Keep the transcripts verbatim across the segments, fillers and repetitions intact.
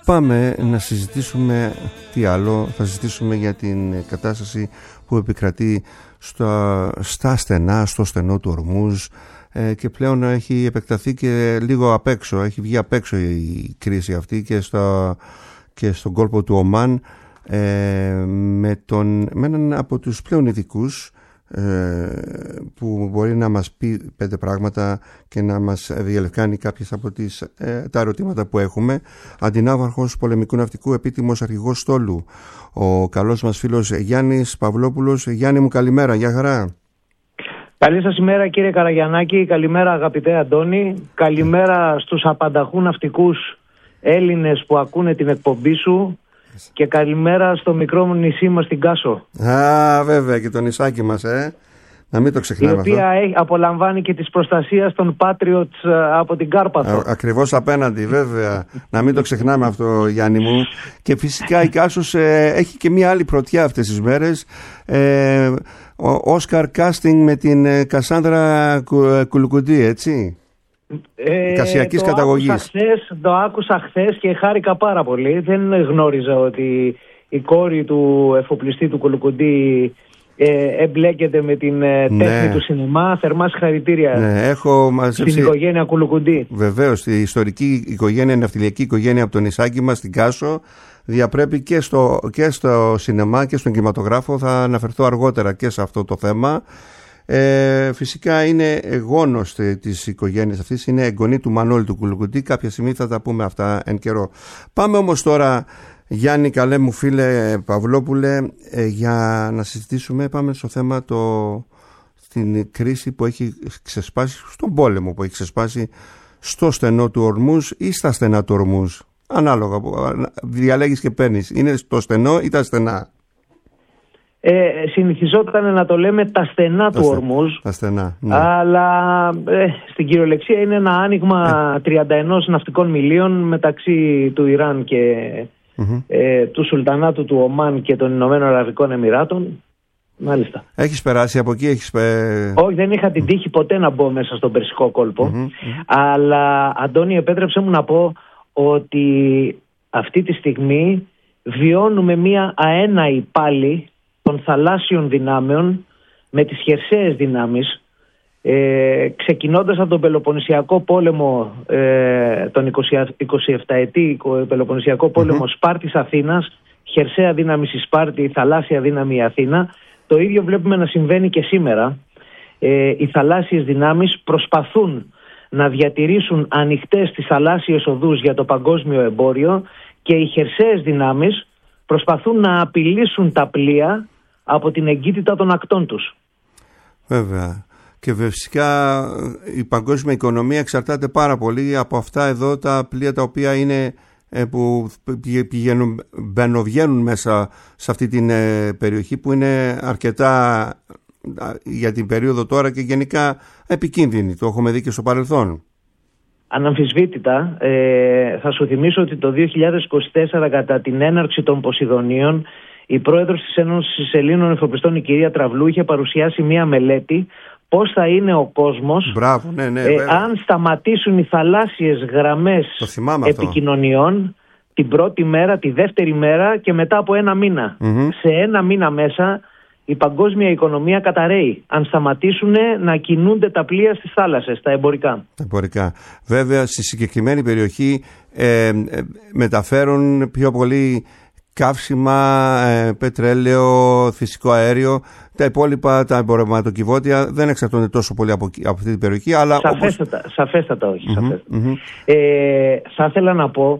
Πάμε να συζητήσουμε τι άλλο. Θα συζητήσουμε για την κατάσταση που επικρατεί στα, στα στενά, στο στενό του Ορμούζ, ε, και πλέον έχει επεκταθεί και λίγο απ' έξω, έχει βγει απ' έξω η κρίση αυτή και, στο, και στον κόλπο του Ομάν, ε, με, τον, με έναν από τους πλέον ειδικούς, που μπορεί να μας πει πέντε πράγματα και να μας διαλευκάνει κάποιες από τις, ε, τα ερωτήματα που έχουμε. Αντινάβαρχος πολεμικού ναυτικού, επίτιμος αρχηγός στόλου, ο καλός μας φίλος Γιάννης Παυλόπουλος. Γιάννη μου, καλημέρα, γεια χαρά. Καλή σας ημέρα κύριε Καραγιαννάκη, καλημέρα αγαπητέ Αντώνη, καλημέρα στους απανταχού ναυτικούς Έλληνες που ακούνε την εκπομπή σου. Και καλημέρα στο μικρό μου νησί μας στην Κάσο. Α, βέβαια, και το νησάκι μας, ε. Να μην το ξεχνάμε αυτό. Η οποία αυτό. απολαμβάνει και της προστασίας των Patriots από την Κάρπαθο. Α, ακριβώς απέναντι, βέβαια. Να μην το ξεχνάμε αυτό, Γιάννη μου. Και φυσικά η Κάσος ε, έχει και μία άλλη πρωτιά αυτές τις μέρες. Ε, ο Oscar casting με την ε, Κασάνδρα Κου, ε, Κουλουκουντή, έτσι. Ε, Κασιακής το καταγωγής. Άκουσα χθες, το άκουσα χθες και χάρηκα πάρα πολύ. Δεν γνώριζα ότι η κόρη του εφοπλιστή του Κουλουκουντή ε, εμπλέκεται με την ε, τέχνη ναι. του σινεμά. Θερμά συγχαρητήρια ναι, έχω μαζέψει... στην οικογένεια Κουλουκουντή. Βεβαίως, η ιστορική οικογένεια, η ναυτιλιακή οικογένεια από το νησάκι μας στην Κάσο διαπρέπει και στο, και στο σινεμά και στον κινηματογράφο. Θα αναφερθώ αργότερα και σε αυτό το θέμα. Ε, φυσικά είναι γόνος της οικογένειας αυτής, είναι εγγονή του Μανώλη του Κουλουκουντή. Κάποια στιγμή θα τα πούμε αυτά εν καιρό. Πάμε όμως τώρα, Γιάννη, καλέ μου φίλε Παυλόπουλε, ε, για να συζητήσουμε. Πάμε στο θέμα, το, στην κρίση που έχει ξεσπάσει, στον πόλεμο που έχει ξεσπάσει στο στενό του Ορμούζ ή στα στενά του Ορμούζ. Ανάλογα, διαλέγεις και παίρνεις. Είναι στο στενό ή τα στενά? Ε, συνηθιζόταν να το λέμε τα στενά τα του στε, Ορμούζ, τα στενά, ναι. Αλλά ε, στην κυριολεξία είναι ένα άνοιγμα ε. τριάντα ένα ναυτικών μιλίων μεταξύ του Ιράν και mm-hmm. ε, του Σουλτανάτου του Ομάν και των Ηνωμένων Αραβικών Εμιράτων. Μάλιστα. Έχεις περάσει από εκεί? Έχεις... Όχι, δεν είχα την τύχη ποτέ να μπω μέσα στον Περσικό κόλπο, mm-hmm. αλλά Αντώνη, επέτρεψε μου να πω ότι αυτή τη στιγμή βιώνουμε μία αέναη πάλι των θαλάσσιων δυνάμεων με τις χερσαίες δυνάμεις, ε, ξεκινώντας από τον Πελοποννησιακό πόλεμο, ε, τον εικοσιεπταετή Πελοποννησιακό πόλεμο mm-hmm. Σπάρτης Αθήνας, χερσαία δύναμη στη Σπάρτη, θαλάσσια δύναμη η Αθήνα. Το ίδιο βλέπουμε να συμβαίνει και σήμερα. Ε, οι θαλάσσιες δυνάμεις προσπαθούν να διατηρήσουν ανοιχτές τις θαλάσσιες οδούς για το παγκόσμιο εμπόριο και οι χερσαίες δυνάμεις προσπαθούν να απειλήσουν τα πλοία από την εγκύτητα των ακτών τους. Βέβαια. Και φυσικά η παγκόσμια οικονομία εξαρτάται πάρα πολύ από αυτά εδώ τα πλοία τα οποία είναι, που πηγαίνουν, μπαινοβγαίνουν μέσα σε αυτή την περιοχή, που είναι αρκετά για την περίοδο τώρα και γενικά επικίνδυνη. Το έχουμε δει και στο παρελθόν. Αναμφισβήτητα, ε, θα σου θυμίσω ότι το δύο χιλιάδες είκοσι τέσσερα, κατά την έναρξη των Ποσειδονίων, η πρόεδρος της Ένωσης Ελλήνων Εφοπλιστών, η κυρία Τραυλού, είχε παρουσιάσει μία μελέτη πώς θα είναι ο κόσμος Μπράβο, ναι, ναι, ε, αν σταματήσουν οι θαλάσσιες γραμμές επικοινωνιών την πρώτη μέρα, τη δεύτερη μέρα και μετά από ένα μήνα. Mm-hmm. Σε ένα μήνα μέσα η παγκόσμια οικονομία καταρρέει αν σταματήσουν να κινούνται τα πλοία στις θάλασσες, τα εμπορικά. Τα εμπορικά. Βέβαια, στη συγκεκριμένη περιοχή ε, ε, μεταφέρουν πιο πολύ καύσιμα, ε, πετρέλαιο, φυσικό αέριο. Τα υπόλοιπα, τα εμπορευματοκιβώτια, δεν εξαρτώνται τόσο πολύ από, από αυτή την περιοχή. Αλλά σαφέστατα, όπως... σαφέστατα όχι. Mm-hmm, σαφέστατα. Mm-hmm. Ε, θα ήθελα να πω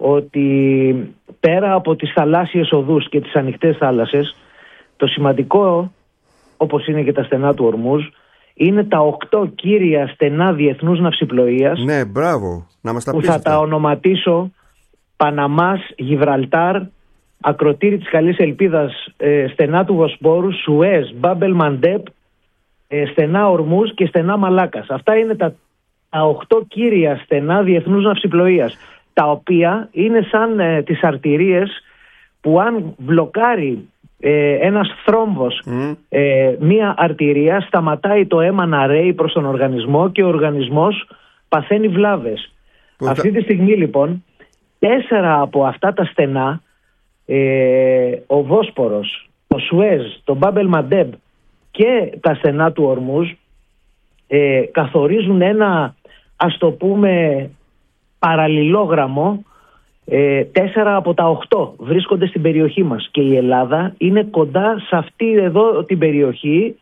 ότι πέρα από τις θαλάσσιες οδούς και τις ανοιχτές θάλασσες, το σημαντικό, όπως είναι και τα στενά του Ορμούζ, είναι τα οκτώ κύρια στενά διεθνούς ναυσιπλοείας. Ναι, μπράβο. Να μας τα που πείτε. Θα τα ονοματίσω Παναμάς, Γιβραλτάρ, Ακροτήρι της Καλής Ελπίδας, ε, στενά του Βοσπόρου, Σουέζ, Μπάμπελ Μαντέπ, ε, στενά Ορμούζ και στενά Μαλάκας. Αυτά είναι τα, τα οκτώ κύρια στενά διεθνούς ναυσιπλοείας, τα οποία είναι σαν ε, τις αρτηρίες που αν μπλοκάρει ε, ένας θρόμβος mm. ε, μία αρτηρία, σταματάει το αίμα να ρέει προς τον οργανισμό και ο οργανισμός παθαίνει βλάβες. Που Αυτή τα... τη στιγμή λοιπόν τέσσερα από αυτά τα στενά, ε, ο Βόσπορος, το Σουέζ, το Μπάμπελ Μαντέμπ και τα στενά του Ορμούζ, ε, καθορίζουν ένα, ας το πούμε, παραλληλόγραμμο. ε, τέσσερα από τα οκτώ βρίσκονται στην περιοχή μας και η Ελλάδα είναι κοντά σε αυτή εδώ την περιοχή,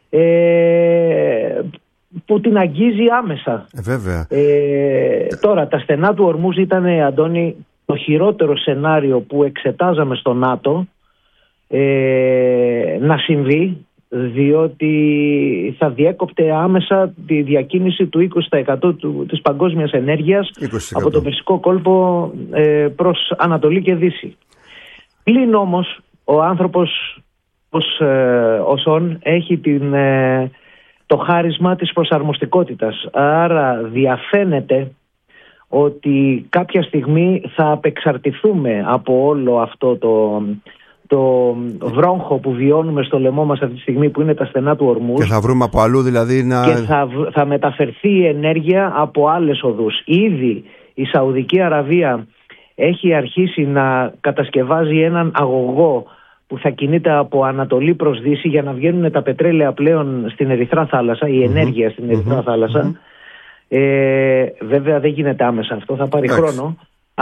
ε, που την αγγίζει άμεσα. Ε, βέβαια. Ε, τώρα τα στενά του Ορμούζ ήταν, Αντώνη, το χειρότερο σενάριο που εξετάζαμε στο ΝΑΤΟ ε, να συμβεί, διότι θα διέκοπτε άμεσα τη διακίνηση του είκοσι τοις εκατό του, της παγκόσμιας ενέργειας είκοσι τοις εκατό από τον Περσικό κόλπο ε, προς Ανατολή και Δύση. Πλην όμως ο άνθρωπος ως, ε, όσον έχει την, ε, το χάρισμα της προσαρμοστικότητας, άρα διαφαίνεται ότι κάποια στιγμή θα απεξαρτηθούμε από όλο αυτό το, το βρόγχο που βιώνουμε στο λαιμό μας αυτή τη στιγμή, που είναι τα στενά του Ορμούζ. Και θα βρούμε από αλλού δηλαδή να... Και θα, θα μεταφερθεί η ενέργεια από άλλες οδούς. Ήδη η Σαουδική Αραβία έχει αρχίσει να κατασκευάζει έναν αγωγό που θα κινείται από Ανατολή προς Δύση για να βγαίνουν τα πετρέλαια πλέον στην Ερυθρά Θάλασσα, η ενέργεια mm-hmm. στην Ερυθρά mm-hmm. Θάλασσα. Mm-hmm. Ε, βέβαια δεν γίνεται άμεσα αυτό, θα πάρει Άξι. χρόνο,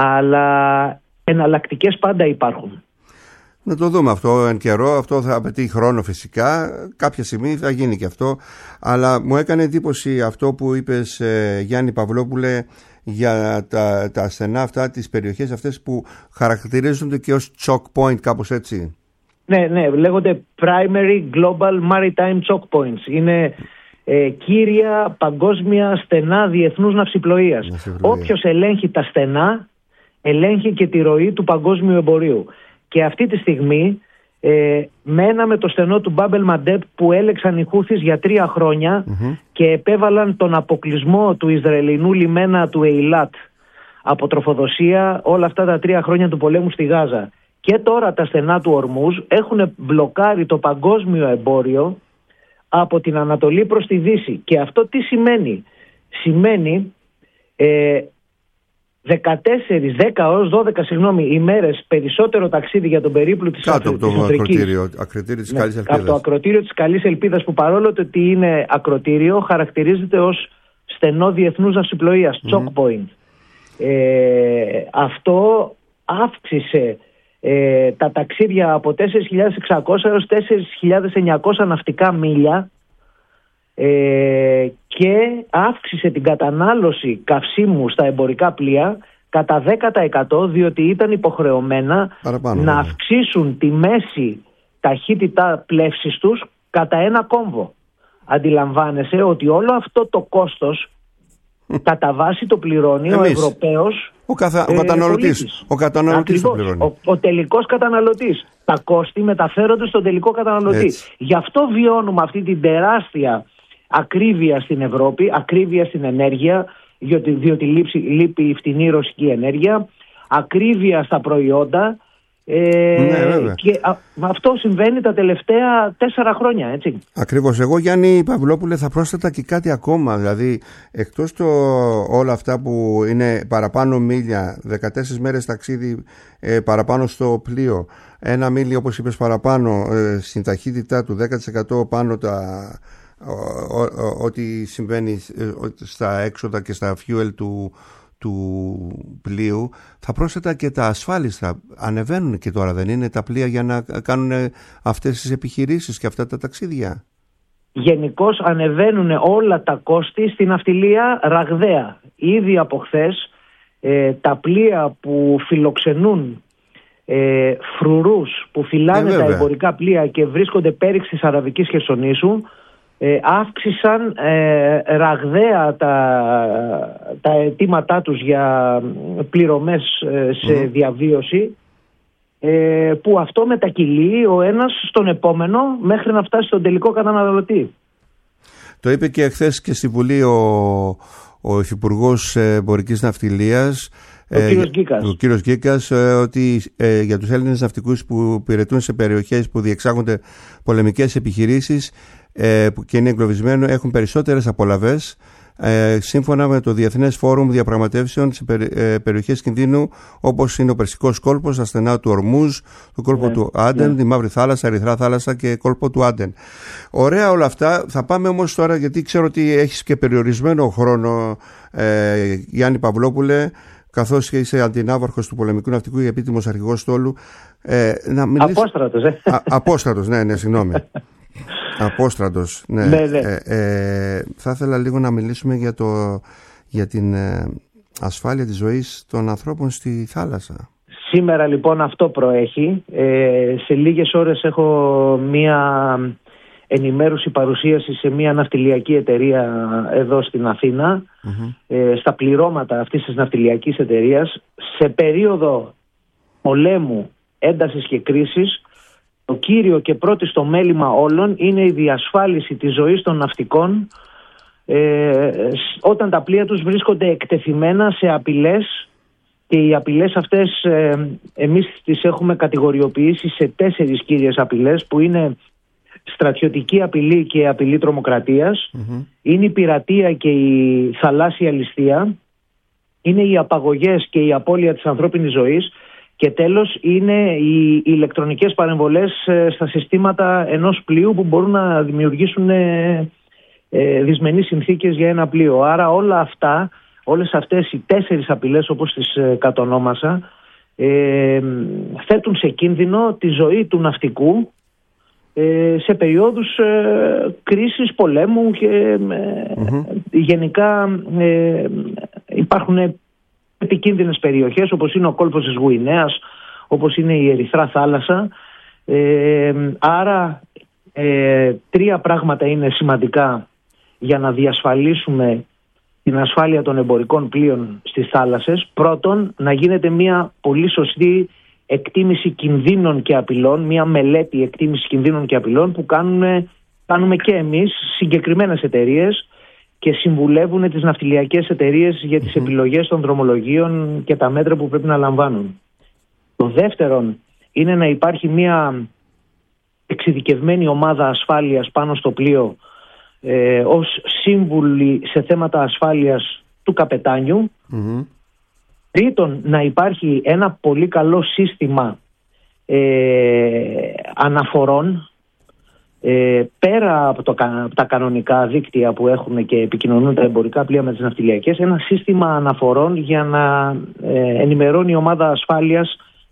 αλλά εναλλακτικές πάντα υπάρχουν. Να το δούμε αυτό εν καιρό, αυτό θα απαιτεί χρόνο φυσικά, κάποια στιγμή θα γίνει και αυτό, αλλά μου έκανε εντύπωση αυτό που είπες, ε, Γιάννη Παυλόπουλε, για τα, τα στενά αυτά, τις περιοχές αυτές που χαρακτηρίζονται και ως choke point, κάπως έτσι. Ναι, ναι, λέγονται primary global maritime choke points. Είναι ε, κύρια παγκόσμια στενά διεθνούς ναυσιπλοείας. Όποιος ελέγχει τα στενά, ελέγχει και τη ροή του παγκόσμιου εμπορίου. Και αυτή τη στιγμή ε, μέναμε το στενό του Μπάμπελ Μαντέπ που έλεξαν οι Χούθις για τρία χρόνια mm-hmm. και επέβαλαν τον αποκλεισμό του Ισραηλινού λιμένα του Ειλάτ από τροφοδοσία όλα αυτά τα τρία χρόνια του πολέμου στη Γάζα. Και τώρα τα στενά του Ορμούζ έχουν μπλοκάρει το παγκόσμιο εμπόριο από την Ανατολή προς τη Δύση. Και αυτό τι σημαίνει? Σημαίνει ε, δεκατέσσερα, δέκα έως δώδεκα συγγνώμη, ημέρες περισσότερο ταξίδι για τον περίπλου της Κάτω από το ακροτήριο, ακροτήριο της ναι, Καλής Ελπίδας. Από το ακροτήριο της Καλής Ελπίδας, που παρόλο το ότι είναι ακροτήριο, χαρακτηρίζεται ως στενό διεθνούς ναυσιπλοείας, mm-hmm. choke point. Ε, αυτό αύξησε ε, τα ταξίδια από τέσσερις χιλιάδες εξακόσια έως τέσσερις χιλιάδες εννιακόσια ναυτικά μίλια ε, και αύξησε την κατανάλωση καυσίμου στα εμπορικά πλοία κατά δέκα τοις εκατό, διότι ήταν υποχρεωμένα Παραπάνω, να βέβαια. αυξήσουν τη μέση ταχύτητα πλεύσης τους κατά ένα κόμβο. Αντιλαμβάνεσαι ότι όλο αυτό το κόστος κατά βάση το πληρώνει Εμείς. ο Ευρωπαίος ο, καθα... ε, ο καταναλωτής. Ο καταναλωτής το πληρώνει. Ο, ο τελικός καταναλωτής. Τα κόστη μεταφέρονται στον τελικό καταναλωτή. Έτσι. Γι' αυτό βιώνουμε αυτή την τεράστια ακρίβεια στην Ευρώπη, ακρίβεια στην ενέργεια, διότι, διότι λείπει, λείπει η φτηνή ρωσική ενέργεια, ακρίβεια στα προϊόντα. Ε, ναι, και α, αυτό συμβαίνει τα τελευταία τέσσερα χρόνια, έτσι. Ακριβώς. Εγώ, Γιάννη Παυλόπουλε, θα πρόσθετα και κάτι ακόμα. Δηλαδή, εκτός το όλα αυτά που είναι παραπάνω μίλια, δεκατέσσερις μέρες ταξίδι ε, παραπάνω στο πλοίο, ένα μίλι όπως είπες παραπάνω ε, στην ταχύτητά του, δέκα τοις εκατό πάνω τα ό,τι συμβαίνει στα έξοδα και στα fuel του του πλοίου, θα πρόσθετα και τα ασφάλιστα. Ανεβαίνουν και τώρα, δεν είναι, τα πλοία για να κάνουν αυτές τις επιχειρήσεις και αυτά τα ταξίδια? Γενικώς ανεβαίνουν όλα τα κόστη στην ναυτιλία ραγδαία. Ήδη από χθες ε, τα πλοία που φιλοξενούν ε, φρουρούς που φυλάνε ε, τα εμπορικά πλοία και βρίσκονται πέριξ της Αραβικής Χερσονήσου Ε, αύξησαν ε, ραγδαία τα, τα αιτήματά τους για πληρωμές ε, σε mm. διαβίωση, ε, που αυτό μετακυλεί ο ένας στον επόμενο μέχρι να φτάσει στον τελικό καταναλωτή. Το είπε και χθες και στη Βουλή ο, ο Υφυπουργός Εμπορικής Ναυτιλίας, ο ε, κύριος Γκίκας, ο κύριος Γκίκας ε, ότι ε, για τους Έλληνες ναυτικούς που υπηρετούν σε περιοχές που διεξάγονται πολεμικές επιχειρήσεις και είναι εγκλωβισμένοι, έχουν περισσότερες απολαβές ε, σύμφωνα με το Διεθνές Φόρουμ Διαπραγματεύσεων σε περι, ε, περιοχές κινδύνου, όπως είναι ο Περσικός κόλπος, τα στενά του Ορμούζ, το κόλπο yeah, του Άντεν, yeah. τη Μαύρη Θάλασσα, Ερυθρά Θάλασσα και κόλπο του Άντεν. Ωραία όλα αυτά. Θα πάμε όμως τώρα, γιατί ξέρω ότι έχεις και περιορισμένο χρόνο, ε, Γιάννη Παυλόπουλε, καθώς και είσαι αντινάβαρχος του Πολεμικού Ναυτικού και επίτιμος αρχηγός στόλου. Ε, να μιλήσεις... Απόστρατος, ε. Α, απόστρατος, ναι, ναι, συγγνώμη. Απόστρατος, ναι. ναι, ναι. Ε, ε, θα ήθελα λίγο να μιλήσουμε για, το, για την ε, ασφάλεια της ζωής των ανθρώπων στη θάλασσα. Σήμερα λοιπόν αυτό προέχει. Ε, σε λίγες ώρες έχω μία ενημέρωση, παρουσίαση σε μία ναυτιλιακή εταιρεία εδώ στην Αθήνα, mm-hmm. ε, στα πληρώματα αυτής της ναυτιλιακής εταιρείας, σε περίοδο πολέμου, έντασης και κρίσης. Το κύριο και πρώτη στο μέλημα όλων είναι η διασφάλιση της ζωής των ναυτικών ε, όταν τα πλοία τους βρίσκονται εκτεθειμένα σε απειλές, και οι απειλές αυτές ε, εμείς τις έχουμε κατηγοριοποιήσει σε τέσσερις κύριες απειλές, που είναι στρατιωτική απειλή και απειλή τρομοκρατίας, mm-hmm. είναι η πειρατεία και η θαλάσσια ληστεία, είναι οι απαγωγές και η απώλεια της ανθρώπινης ζωής, και τέλος είναι οι ηλεκτρονικές παρεμβολές στα συστήματα ενός πλοίου που μπορούν να δημιουργήσουν ε, ε, δυσμενείς συνθήκες για ένα πλοίο. Άρα όλα αυτά, όλες αυτές οι τέσσερις απειλές, όπως τις ε, κατονόμασα, ε, θέτουν σε κίνδυνο τη ζωή του ναυτικού ε, σε περιόδους ε, κρίσης, πολέμου και ε, mm-hmm. γενικά ε, υπάρχουν επικίνδυνες περιοχές, όπως είναι ο κόλπος της Γουινέας, όπως είναι η Ερυθρά Θάλασσα. Ε, άρα ε, τρία πράγματα είναι σημαντικά για να διασφαλίσουμε την ασφάλεια των εμπορικών πλοίων στις θάλασσες. Πρώτον, να γίνεται μια πολύ σωστή εκτίμηση κινδύνων και απειλών, μια μελέτη εκτίμηση κινδύνων και απειλών που κάνουμε, κάνουμε και εμείς, συγκεκριμένες εταιρείες, και συμβουλεύουν τις ναυτιλιακές εταιρείες για τις mm-hmm. επιλογές των δρομολογίων και τα μέτρα που πρέπει να λαμβάνουν. Το δεύτερον είναι να υπάρχει μια εξειδικευμένη ομάδα ασφάλειας πάνω στο πλοίο ε, ως σύμβουλοι σε θέματα ασφάλειας του καπετάνιου. Mm-hmm. Τρίτον, να υπάρχει ένα πολύ καλό σύστημα ε, αναφορών, Ε, πέρα από, το, από τα κανονικά δίκτυα που έχουμε και επικοινωνούν τα εμπορικά πλοία με τις ναυτιλιακές, ένα σύστημα αναφορών για να ε, ενημερώνει η ομάδα ασφάλειας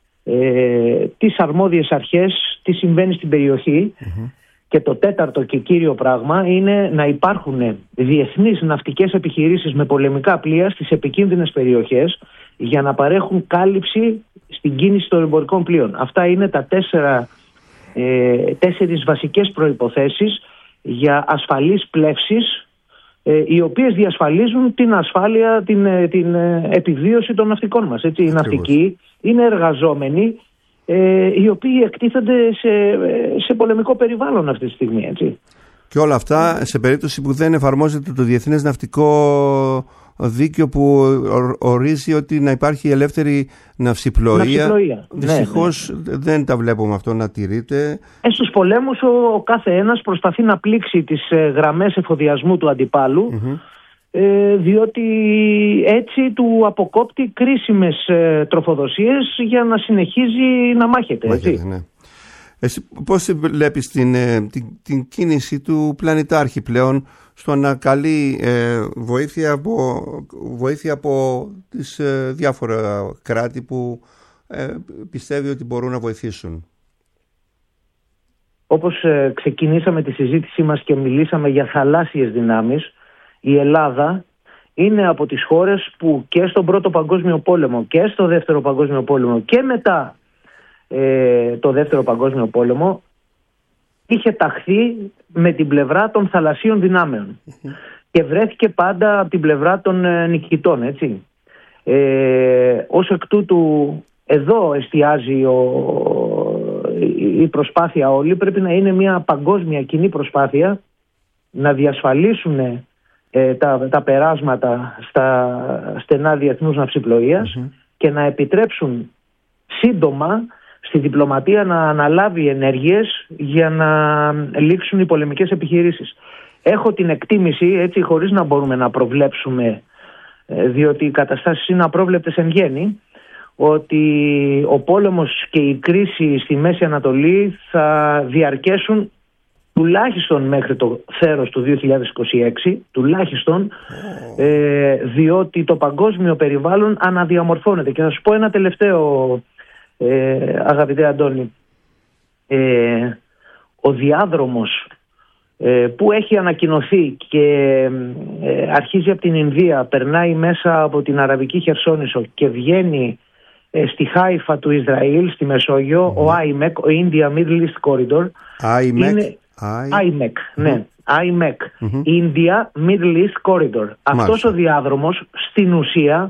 ε, τις αρμόδιες αρχές τι συμβαίνει στην περιοχή. Mm-hmm. Και το τέταρτο και κύριο πράγμα είναι να υπάρχουν διεθνείς ναυτικές επιχειρήσεις με πολεμικά πλοία στις επικίνδυνες περιοχές για να παρέχουν κάλυψη στην κίνηση των εμπορικών πλοίων. Αυτά είναι τα τέσσερα Ε, τέσσερις βασικές προϋποθέσεις για ασφαλείς πλεύσεις, ε, οι οποίες διασφαλίζουν την ασφάλεια, την, την επιβίωση των ναυτικών μας. Έτσι. Οι ναυτικοί είναι εργαζόμενοι ε, οι οποίοι εκτίθενται σε, σε πολεμικό περιβάλλον αυτή τη στιγμή. Έτσι. Και όλα αυτά σε περίπτωση που δεν εφαρμόζεται το Διεθνές Ναυτικό Δίκαιο, που ορίζει ότι να υπάρχει ελεύθερη ναυσιπλοεία. ναυσιπλοεία. Δυστυχώς ναι, ναι. δεν τα βλέπουμε αυτό να τηρείται. Ε, στους πολέμους ο, ο κάθε ένας προσπαθεί να πλήξει τις ε, γραμμές εφοδιασμού του αντιπάλου, mm-hmm. ε, διότι έτσι του αποκόπτει κρίσιμες ε, τροφοδοσίες για να συνεχίζει να μάχεται. μάχεται έτσι. Ναι. Εσύ πώς βλέπεις την, την, την κίνηση του πλανητάρχη πλέον στο να καλεί ε, βοήθεια, από, βοήθεια από τις ε, διάφορα κράτη που ε, πιστεύει ότι μπορούν να βοηθήσουν? Όπως ε, ξεκινήσαμε τη συζήτησή μας και μιλήσαμε για θαλάσσιες δυνάμεις, η Ελλάδα είναι από τις χώρες που και στον Πρώτο Παγκόσμιο Πόλεμο και στο Δεύτερο Παγκόσμιο Πόλεμο και μετά ε, το Δεύτερο Παγκόσμιο Πόλεμο είχε ταχθεί με την πλευρά των θαλασσίων δυνάμεων mm-hmm. και βρέθηκε πάντα από την πλευρά των ε, νικητών, έτσι. Ε, ως εκ τούτου εδώ εστιάζει ο, η προσπάθεια όλη. Πρέπει να είναι μια παγκόσμια κοινή προσπάθεια να διασφαλίσουν ε, τα, τα περάσματα στα στενά διεθνούς ναυσιπλοείας mm-hmm. και να επιτρέψουν σύντομα στη διπλωματία να αναλάβει ενέργειες για να λήξουν οι πολεμικές επιχειρήσεις. έχω την εκτίμηση, έτσι, χωρίς να μπορούμε να προβλέψουμε, διότι οι καταστάσεις είναι απρόβλεπτες εν γέννη, ότι ο πόλεμος και η κρίση στη Μέση Ανατολή θα διαρκέσουν τουλάχιστον μέχρι το θέρος του δύο χιλιάδες είκοσι έξι, τουλάχιστον, oh. ε, διότι το παγκόσμιο περιβάλλον αναδιαμορφώνεται. Και θα σου πω ένα τελευταίο, ε, αγαπητέ Αντώνη. Ε, ο διάδρομος ε, που έχει ανακοινωθεί και ε, αρχίζει από την Ινδία, περνάει μέσα από την Αραβική Χερσόνησο και βγαίνει ε, στη Χάιφα του Ισραήλ, στη Μεσόγειο, mm. ο άι εμ ι σι, ο India Middle East Corridor. άι εμ ι σι. Είναι άι εμ ι σι, ναι. άι εμ ι σι, mm-hmm. India Middle East Corridor. Αυτός ο διάδρομος στην ουσία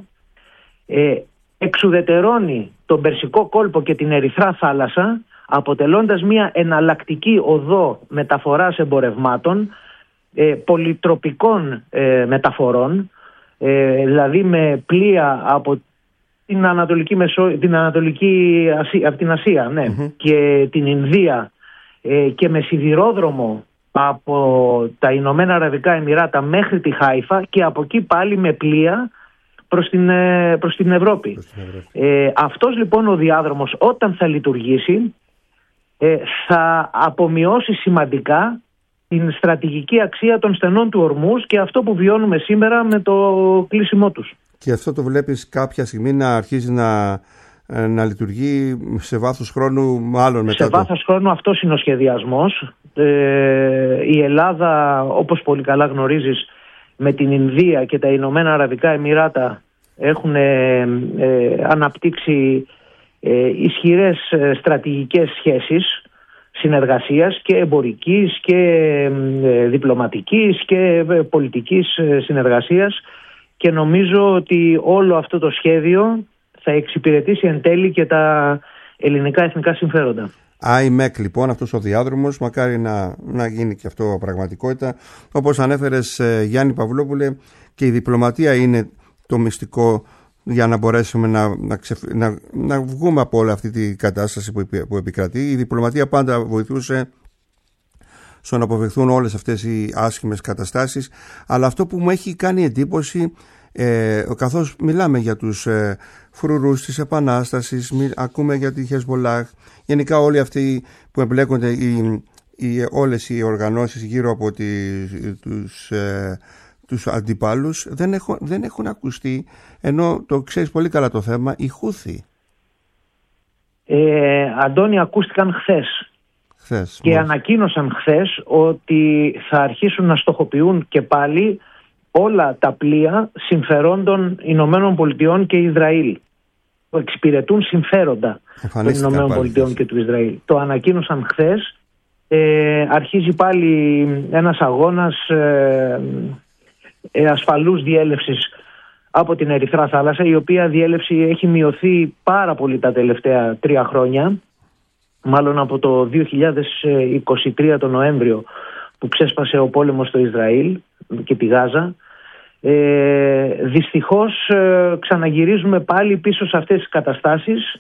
ε, εξουδετερώνει τον Περσικό κόλπο και την Ερυθρά θάλασσα, αποτελώντας μια εναλλακτική οδό μεταφοράς εμπορευμάτων, ε, πολυτροπικών ε, μεταφορών, ε, δηλαδή με πλοία από την Ανατολική, Μεσο... την Ανατολική Ασία, από την Ασία, ναι, mm-hmm. και την Ινδία, ε, και με σιδηρόδρομο από τα Ηνωμένα Αραβικά Εμιράτα μέχρι τη Χάιφα και από εκεί πάλι με πλοία προς την, προς την Ευρώπη. Προς την Ευρώπη. Ε, αυτός λοιπόν ο διάδρομος, όταν θα λειτουργήσει, ε, θα απομειώσει σημαντικά την στρατηγική αξία των στενών του Ορμούζ και αυτό που βιώνουμε σήμερα με το κλείσιμό τους. Και αυτό το βλέπεις κάποια στιγμή να αρχίζει να, να λειτουργεί σε βάθος χρόνου, μάλλον μετά? Σε το... βάθος χρόνου αυτός είναι ο σχεδιασμός. Ε, η Ελλάδα, όπως πολύ καλά γνωρίζεις, με την Ινδία και τα Ηνωμένα Αραβικά Εμιράτα έχουν ε, ε, αναπτύξει ε, ισχυρές στρατηγικές σχέσεις συνεργασίας και εμπορικής και ε, διπλωματικής και ε, πολιτικής συνεργασίας, και νομίζω ότι όλο αυτό το σχέδιο θα εξυπηρετήσει εν τέλει και τα ελληνικά εθνικά συμφέροντα. άι εμ ι σι λοιπόν, αυτός ο διάδρομος, μακάρι να, να γίνει και αυτό πραγματικότητα. Όπως ανέφερες, Γιάννη Παυλόπουλε, και η διπλωματία είναι το μυστικό για να μπορέσουμε να, να, ξεφ... να, να βγούμε από όλη αυτή την κατάσταση που, που επικρατεί. Η διπλωματία πάντα βοηθούσε στο να αποφευχθούν όλες αυτές οι άσχημες καταστάσεις, αλλά αυτό που μου έχει κάνει εντύπωση, ε, καθώς μιλάμε για τους ε, φρουρούς της Επανάστασης, μι, ακούμε για τη Χεσμολάχ, γενικά όλοι αυτοί που εμπλέκονται, οι, οι, όλες οι οργανώσεις γύρω από τη, τους, ε, τους αντιπάλους, δεν έχουν, δεν έχουν ακουστεί, ενώ το ξέρεις πολύ καλά το θέμα, οι Χούθοι. Ε, Αντώνη, ακούστηκαν χθες. Χθες, και μόλις. Ανακοίνωσαν χθες ότι θα αρχίσουν να στοχοποιούν και πάλι όλα τα πλοία συμφερόντων Ηνωμένων Πολιτειών και Ισραήλ, που εξυπηρετούν συμφέροντα των Ηνωμένων Πολιτειών και του Ισραήλ. Το ανακοίνωσαν χθες. Ε, αρχίζει πάλι ένας αγώνας ε, ε, ασφαλούς διέλευσης από την Ερυθρά θάλασσα, η οποία διέλευση έχει μειωθεί πάρα πολύ τα τελευταία τρία χρόνια. Μάλλον από το δύο χιλιάδες είκοσι τρία τον Νοέμβριο, που ξέσπασε ο πόλεμος στο Ισραήλ και τη Γάζα. Ε, δυστυχώς ε, ξαναγυρίζουμε πάλι πίσω σε αυτές τις καταστάσεις.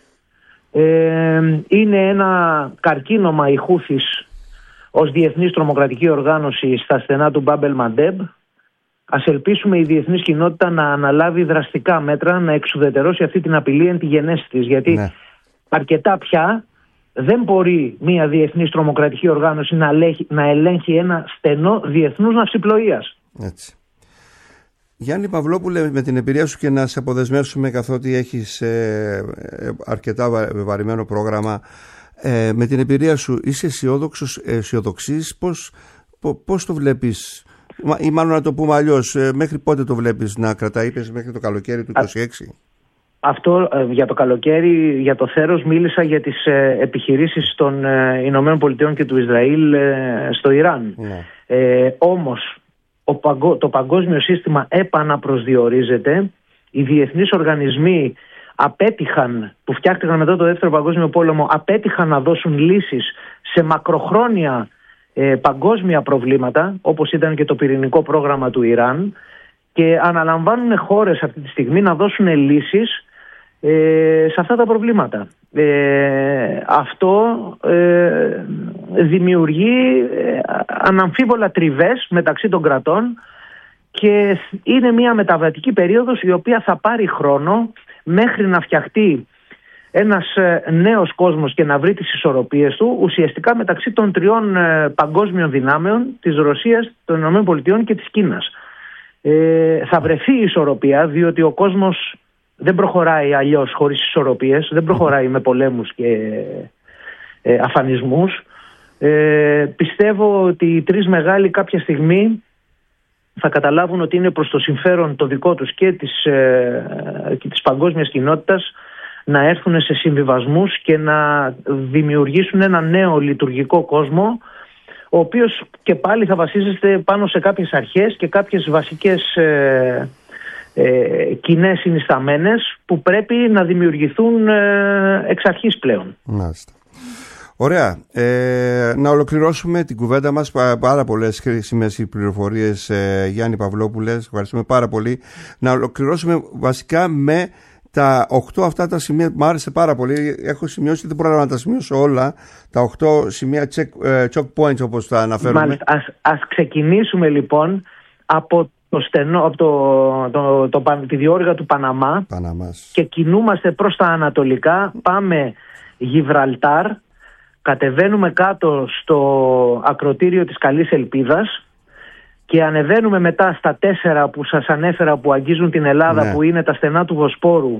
Ε, είναι ένα καρκίνωμα οι Χούθης ως διεθνής τρομοκρατική οργάνωση στα στενά του Μπάμπ ελ Μαντέμπ. Ας ελπίσουμε η διεθνής κοινότητα να αναλάβει δραστικά μέτρα, να εξουδετερώσει αυτή την απειλή εν τη γενέση της, γιατί ναι. αρκετά πια δεν μπορεί μια διεθνής τρομοκρατική οργάνωση να, ελέγχει, να ελέγχει ένα στενό διεθνούς ναυσιπλοείας. Έτσι. Γιάννη Παυλόπουλε, με την εμπειρία σου, και να σε αποδεσμεύσουμε, καθότι έχεις ε, αρκετά βαρημένο πρόγραμμα, ε, με την εμπειρία σου είσαι αισιόδοξος, αισιοδοξής, πώς, πώς το βλέπεις, ή μάλλον να το πούμε αλλιώς, ε, μέχρι πότε το βλέπεις να κρατάει, είπες μέχρι το καλοκαίρι του είκοσι έξι? Αυτό ε, για το καλοκαίρι, για το θέρος, μίλησα για τις ε, επιχειρήσεις των ε, Ηνωμένων Πολιτειών και του Ισραήλ ε, στο Ιράν. Ναι. Ε, όμως ο παγκο, το παγκόσμιο σύστημα επαναπροσδιορίζεται. Οι διεθνείς οργανισμοί απέτυχαν, που φτιάχτηκαν μετά το δεύτερο παγκόσμιο πόλεμο, απέτυχαν να δώσουν λύσεις σε μακροχρόνια ε, παγκόσμια προβλήματα, όπως ήταν και το πυρηνικό πρόγραμμα του Ιράν, και αναλαμβάνουν χώρες αυτή τη στιγμή να δώσουν λύσεις σε αυτά τα προβλήματα. Ε, αυτό ε, δημιουργεί ε, αναμφίβολα τριβές μεταξύ των κρατών και είναι μια μεταβατική περίοδος η οποία θα πάρει χρόνο μέχρι να φτιαχτεί ένας νέος κόσμος και να βρει τις ισορροπίες του ουσιαστικά μεταξύ των τριών παγκόσμιων δυνάμεων, της Ρωσίας, των ΗΠΑ και της Κίνας. Ε, θα βρεθεί η ισορροπία, διότι ο κόσμος δεν προχωράει αλλιώς χωρίς ισορροπίες, δεν προχωράει με πολέμους και ε, αφανισμούς. Ε, πιστεύω ότι οι τρεις μεγάλοι κάποια στιγμή θα καταλάβουν ότι είναι προς το συμφέρον το δικό τους και της, ε, και της παγκόσμιας κοινότητας να έρθουν σε συμβιβασμούς και να δημιουργήσουν ένα νέο λειτουργικό κόσμο, ο οποίος και πάλι θα βασίζεται πάνω σε κάποιες αρχές και κάποιες βασικές ε, ε, κοινές συνισταμένες που πρέπει να δημιουργηθούν ε, εξ αρχής πλέον. Μάλιστα. Ωραία. Ε, να ολοκληρώσουμε την κουβέντα μας. Πάρα πολλές χρήσιμες πληροφορίες, ε, Γιάννη Παυλόπουλες. Ευχαριστούμε πάρα πολύ. Να ολοκληρώσουμε βασικά με τα οκτώ αυτά τα σημεία που μου άρεσε πάρα πολύ. Έχω σημειώσει, δεν πρόλαβα να τα σημειώσω όλα. Τα οκτώ σημεία check, uh, choke points, όπως τα αναφέρουμε. Μάλιστα. Ας, ας ξεκινήσουμε λοιπόν από, το στενό, από το, το, το, το, τη διόρυγα του Παναμά. Παναμάς. Και κινούμαστε προς τα ανατολικά. Πάμε Γιβραλτάρ. Κατεβαίνουμε κάτω στο ακροτήριο της Καλής Ελπίδας. Και ανεβαίνουμε μετά στα τέσσερα που σας ανέφερα που αγγίζουν την Ελλάδα, ναι, που είναι τα στενά του Βοσπόρου,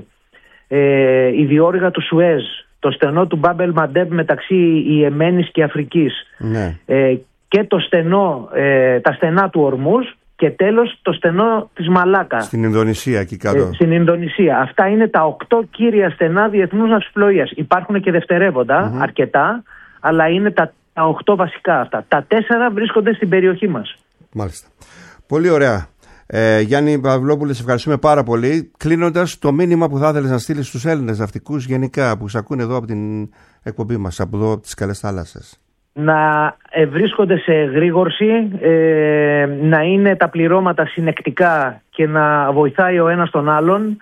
ε, η διόρυγα του Σουέζ, το στενό του Μπάμπελ Μαντέμ μεταξύ Ιεμένης και Αφρικής, ναι, ε, και το στενό, ε, τα στενά του Ορμούζ και τέλος το στενό της Μαλάκα. Στην Ινδονησία εκεί κάτω. Ε, στην Ινδονησία. Αυτά είναι τα οκτώ κύρια στενά διεθνούς ναυσιπλοείας. Υπάρχουν και δευτερεύοντα, mm-hmm, αρκετά, αλλά είναι τα, τα οκτώ βασικά αυτά. Τα τέσσερα βρίσκονται στην περιοχή μας. Μάλιστα. Πολύ ωραία. Ε, Γιάννη Παυλόπουλε, σε ευχαριστούμε πάρα πολύ. Κλείνοντας, το μήνυμα που θα ήθελες να στείλεις στους Έλληνες ναυτικούς γενικά που σε ακούνε εδώ από την εκπομπή μας, από εδώ από τις καλές θάλασσες. Να ε, βρίσκονται σε εγρήγορση, ε, να είναι τα πληρώματα συνεκτικά και να βοηθάει ο ένας τον άλλον,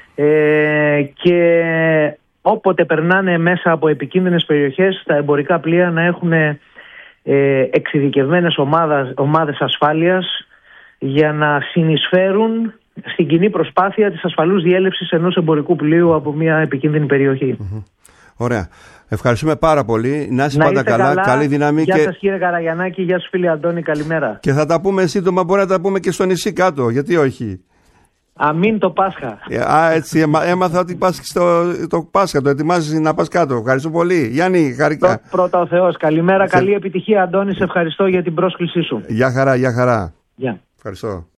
ε, και όποτε περνάνε μέσα από επικίνδυνες περιοχές τα εμπορικά πλοία να έχουν Ε, εξειδικευμένες ομάδες, ομάδες ασφάλειας για να συνεισφέρουν στην κοινή προσπάθεια της ασφαλούς διέλευσης ενός εμπορικού πλοίου από μια επικίνδυνη περιοχή. Mm-hmm. Ωραία. Ευχαριστούμε πάρα πολύ. Να είσαι πάντα καλά. καλά. Καλή δύναμη. Γεια και... σας κύριε Καραγιαννάκη, γεια σας φίλε Αντώνη, καλημέρα. Και θα τα πούμε σύντομα, μπορεί να τα πούμε και στο νησί κάτω, γιατί όχι. Αμήν το Πάσχα. Α, έτσι, έμα, έμαθα ότι πας στο το Πάσχα, το ετοιμάζεις να πας κάτω. Ευχαριστώ πολύ. Γιάννη, χαρικά. Πρώτα ο Θεός. Καλημέρα, σε... καλή επιτυχία Αντώνη, σε ευχαριστώ για την πρόσκλησή σου. Γεια χαρά, γεια χαρά. Γεια. Ευχαριστώ.